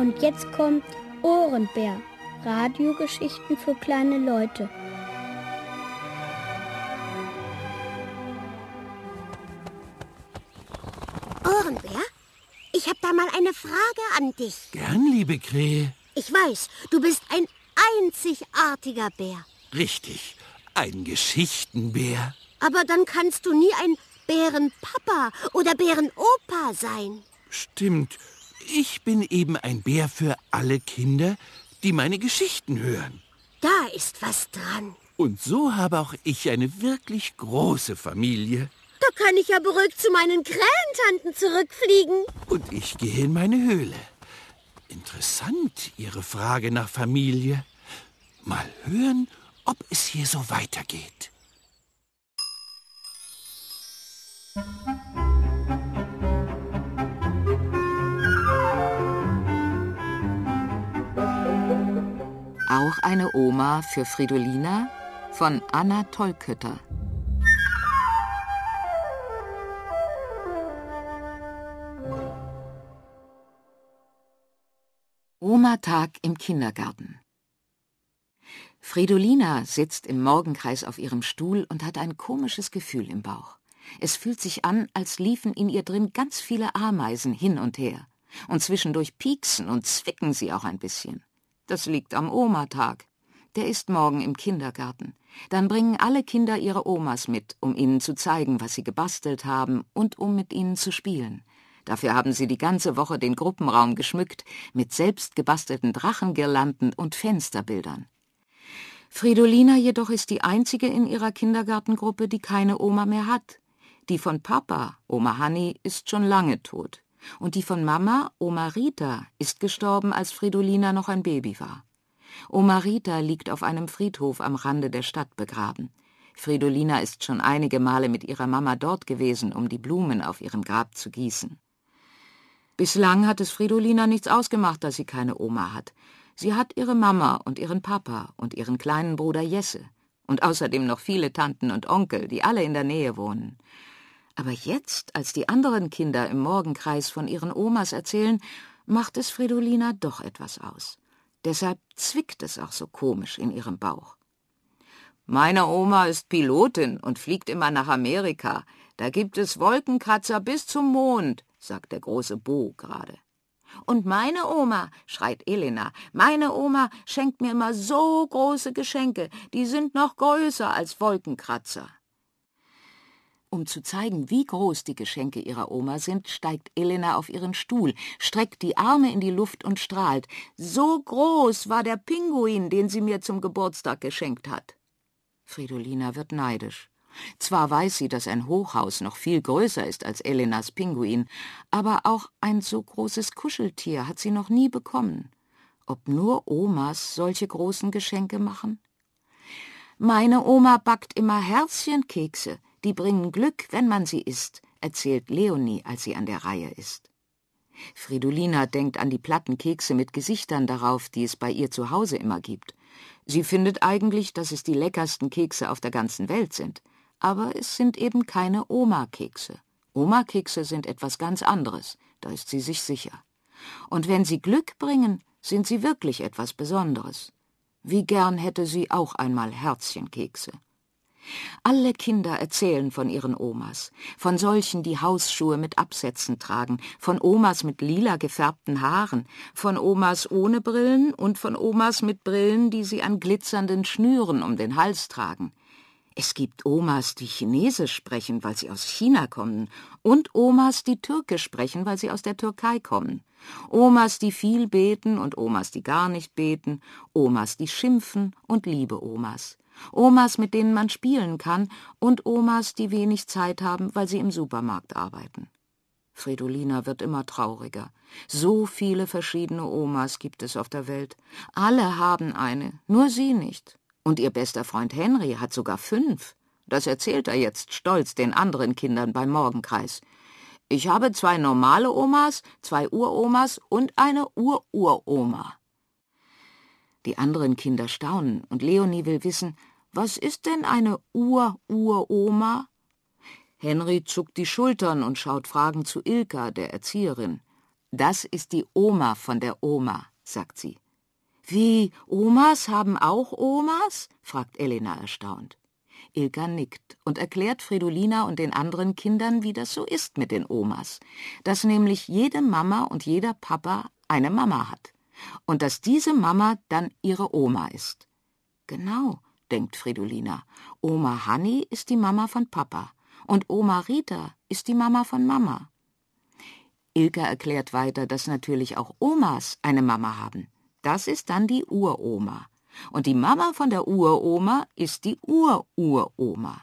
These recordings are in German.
Und jetzt kommt Ohrenbär. Radiogeschichten für kleine Leute. Ohrenbär, ich habe da mal eine Frage an dich. Gern, liebe Krähe. Ich weiß, du bist ein einzigartiger Bär. Richtig, ein Geschichtenbär. Aber dann kannst du nie ein Bärenpapa oder Bärenopa sein. Stimmt, ich bin eben ein Bär für alle Kinder, die meine Geschichten hören. Da ist was dran. Und so habe auch ich eine wirklich große Familie. Da kann ich ja beruhigt zu meinen Krähentanten zurückfliegen. Und ich gehe in meine Höhle. Interessant, Ihre Frage nach Familie. Mal hören, ob es hier so weitergeht. Auch eine Oma für Fridolina von Anna Tollkötter. Oma-Tag im Kindergarten. Fridolina sitzt im Morgenkreis auf ihrem Stuhl und hat ein komisches Gefühl im Bauch. Es fühlt sich an, als liefen in ihr drin ganz viele Ameisen hin und her. Und zwischendurch pieksen und zwicken sie auch ein bisschen. Das liegt am Oma-Tag. Der ist morgen im Kindergarten. Dann bringen alle Kinder ihre Omas mit, um ihnen zu zeigen, was sie gebastelt haben und um mit ihnen zu spielen. Dafür haben sie die ganze Woche den Gruppenraum geschmückt mit selbst gebastelten Drachengirlanden und Fensterbildern. Fridolina jedoch ist die einzige in ihrer Kindergartengruppe, die keine Oma mehr hat. Die von Papa, Oma Hanni, ist schon lange tot. Und die von Mama, Oma Rita, ist gestorben, als Fridolina noch ein Baby war. Oma Rita liegt auf einem Friedhof am Rande der Stadt begraben. Fridolina ist schon einige Male mit ihrer Mama dort gewesen, um die Blumen auf ihrem Grab zu gießen. Bislang hat es Fridolina nichts ausgemacht, dass sie keine Oma hat. Sie hat ihre Mama und ihren Papa und ihren kleinen Bruder Jesse und außerdem noch viele Tanten und Onkel, die alle in der Nähe wohnen. Aber jetzt, als die anderen Kinder im Morgenkreis von ihren Omas erzählen, macht es Fridolina doch etwas aus. Deshalb zwickt es auch so komisch in ihrem Bauch. »Meine Oma ist Pilotin und fliegt immer nach Amerika. Da gibt es Wolkenkratzer bis zum Mond«, sagt der große Bo gerade. »Und meine Oma«, schreit Elena, »meine Oma schenkt mir immer so große Geschenke, die sind noch größer als Wolkenkratzer.« Um zu zeigen, wie groß die Geschenke ihrer Oma sind, steigt Elena auf ihren Stuhl, streckt die Arme in die Luft und strahlt. »So groß war der Pinguin, den sie mir zum Geburtstag geschenkt hat.« Fridolina wird neidisch. Zwar weiß sie, dass ein Hochhaus noch viel größer ist als Elenas Pinguin, aber auch ein so großes Kuscheltier hat sie noch nie bekommen. Ob nur Omas solche großen Geschenke machen? »Meine Oma backt immer Herzchenkekse, die bringen Glück, wenn man sie isst«, erzählt Leonie, als sie an der Reihe ist. Fridolina denkt an die platten Kekse mit Gesichtern darauf, die es bei ihr zu Hause immer gibt. Sie findet eigentlich, dass es die leckersten Kekse auf der ganzen Welt sind. Aber es sind eben keine Oma-Kekse. Oma-Kekse sind etwas ganz anderes, da ist sie sich sicher. Und wenn sie Glück bringen, sind sie wirklich etwas Besonderes. Wie gern hätte sie auch einmal Herzchenkekse. Alle Kinder erzählen von ihren Omas, von solchen, die Hausschuhe mit Absätzen tragen, von Omas mit lila gefärbten Haaren, von Omas ohne Brillen und von Omas mit Brillen, die sie an glitzernden Schnüren um den Hals tragen. Es gibt Omas, die Chinesisch sprechen, weil sie aus China kommen, und Omas, die Türkisch sprechen, weil sie aus der Türkei kommen. Omas, die viel beten und Omas, die gar nicht beten, Omas, die schimpfen und liebe Omas. Omas, mit denen man spielen kann, und Omas, die wenig Zeit haben, weil sie im Supermarkt arbeiten. Fridolina wird immer trauriger. So viele verschiedene Omas gibt es auf der Welt. Alle haben eine, nur sie nicht. Und ihr bester Freund Henry hat sogar 5. Das erzählt er jetzt stolz den anderen Kindern beim Morgenkreis. Ich habe 2 normale Omas, 2 Uromas und eine Ururoma. Die anderen Kinder staunen und Leonie will wissen, was ist denn eine Ururoma? Henry zuckt die Schultern und schaut fragend zu Ilka, der Erzieherin. Das ist die Oma von der Oma, sagt sie. Wie, Omas haben auch Omas? Fragt Elena erstaunt. Ilka nickt und erklärt Fridolina und den anderen Kindern, wie das so ist mit den Omas. Dass nämlich jede Mama und jeder Papa eine Mama hat. Und dass diese Mama dann ihre Oma ist. Genau, denkt Fridolina. Oma Hanni ist die Mama von Papa. Und Oma Rita ist die Mama von Mama. Ilka erklärt weiter, dass natürlich auch Omas eine Mama haben. Das ist dann die Uroma. Und die Mama von der Uroma ist die Ururoma.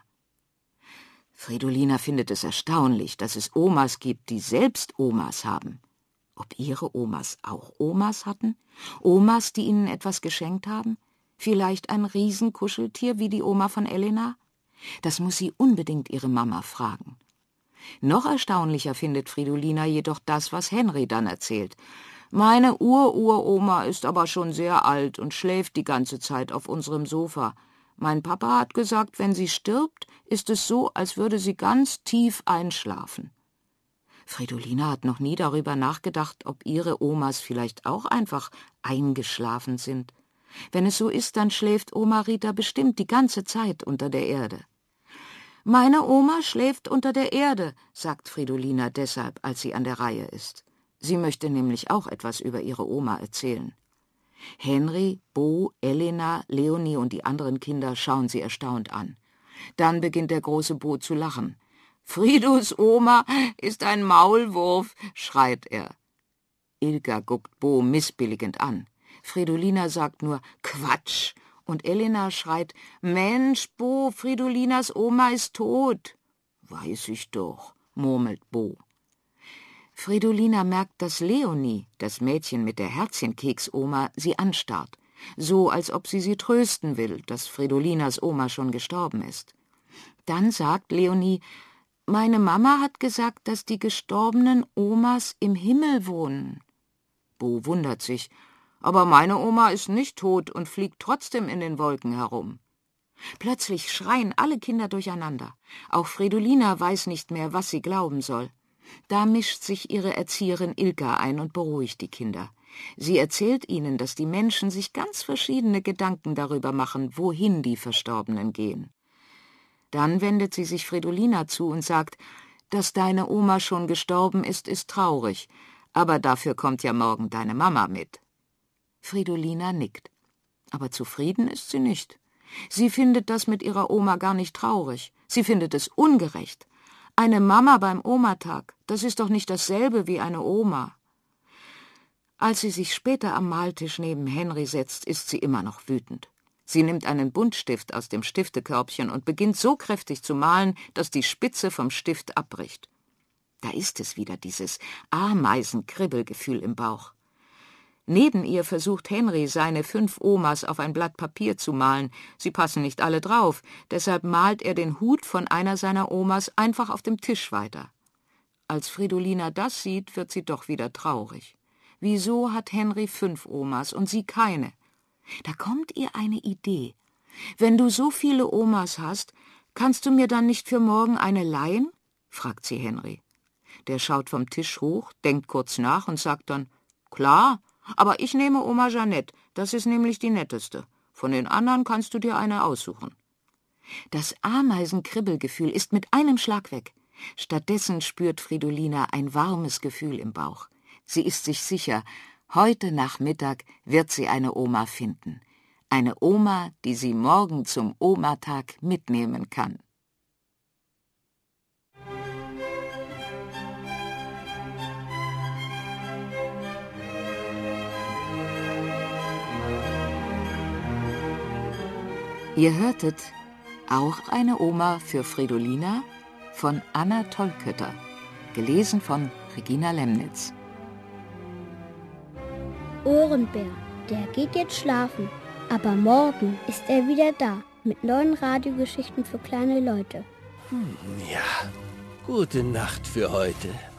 Fridolina findet es erstaunlich, dass es Omas gibt, die selbst Omas haben. Ob ihre Omas auch Omas hatten? Omas, die ihnen etwas geschenkt haben? Vielleicht ein Riesenkuscheltier wie die Oma von Elena? Das muss sie unbedingt ihre Mama fragen. Noch erstaunlicher findet Fridolina jedoch das, was Henry dann erzählt. Meine Ururoma ist aber schon sehr alt und schläft die ganze Zeit auf unserem Sofa. Mein Papa hat gesagt, wenn sie stirbt, ist es so, als würde sie ganz tief einschlafen. Fridolina hat noch nie darüber nachgedacht, ob ihre Omas vielleicht auch einfach eingeschlafen sind. Wenn es so ist, dann schläft Oma Rita bestimmt die ganze Zeit unter der Erde. »Meine Oma schläft unter der Erde«, sagt Fridolina deshalb, als sie an der Reihe ist. Sie möchte nämlich auch etwas über ihre Oma erzählen. Henry, Bo, Elena, Leonie und die anderen Kinder schauen sie erstaunt an. Dann beginnt der große Bo zu lachen. »Fridus Oma ist ein Maulwurf«, schreit er. Ilka guckt Bo missbilligend an. Fridolina sagt nur »Quatsch«. Und Elena schreit, »Mensch, Bo, Fridolinas Oma ist tot.« »Weiß ich doch«, murmelt Bo. Fridolina merkt, dass Leonie, das Mädchen mit der Herzchenkeks-Oma, sie anstarrt, so als ob sie trösten will, dass Fridolinas Oma schon gestorben ist. Dann sagt Leonie, »Meine Mama hat gesagt, dass die gestorbenen Omas im Himmel wohnen.« Bo wundert sich, »Aber meine Oma ist nicht tot und fliegt trotzdem in den Wolken herum.« Plötzlich schreien alle Kinder durcheinander. Auch Fridolina weiß nicht mehr, was sie glauben soll. Da mischt sich ihre Erzieherin Ilka ein und beruhigt die Kinder. Sie erzählt ihnen, dass die Menschen sich ganz verschiedene Gedanken darüber machen, wohin die Verstorbenen gehen. Dann wendet sie sich Fridolina zu und sagt, dass deine Oma schon gestorben ist, ist traurig, aber dafür kommt ja morgen deine Mama mit. Fridolina nickt. Aber zufrieden ist sie nicht. Sie findet das mit ihrer Oma gar nicht traurig. Sie findet es ungerecht. Eine Mama beim Omatag, das ist doch nicht dasselbe wie eine Oma. Als sie sich später am Maltisch neben Henry setzt, ist sie immer noch wütend. Sie nimmt einen Buntstift aus dem Stiftekörbchen und beginnt so kräftig zu malen, dass die Spitze vom Stift abbricht. Da ist es wieder, dieses Ameisenkribbelgefühl im Bauch. Neben ihr versucht Henry, seine 5 Omas auf ein Blatt Papier zu malen. Sie passen nicht alle drauf, deshalb malt er den Hut von einer seiner Omas einfach auf dem Tisch weiter. Als Fridolina das sieht, wird sie doch wieder traurig. Wieso hat Henry 5 Omas und sie keine? Da kommt ihr eine Idee. »Wenn du so viele Omas hast, kannst du mir dann nicht für morgen eine leihen?« fragt sie Henry. Der schaut vom Tisch hoch, denkt kurz nach und sagt dann, »Klar, aber ich nehme Oma Jeanette, das ist nämlich die netteste. Von den anderen kannst du dir eine aussuchen.« Das Ameisenkribbelgefühl ist mit einem Schlag weg. Stattdessen spürt Fridolina ein warmes Gefühl im Bauch. Sie ist sich sicher, heute Nachmittag wird sie eine Oma finden. Eine Oma, die sie morgen zum Omatag mitnehmen kann. Ihr hörtet Auch eine Oma für Fridolina von Anna Tollkötter, gelesen von Regina Lemnitz. Ohrenbär, der geht jetzt schlafen, aber morgen ist er wieder da mit neuen Radiogeschichten für kleine Leute. Ja, gute Nacht für heute.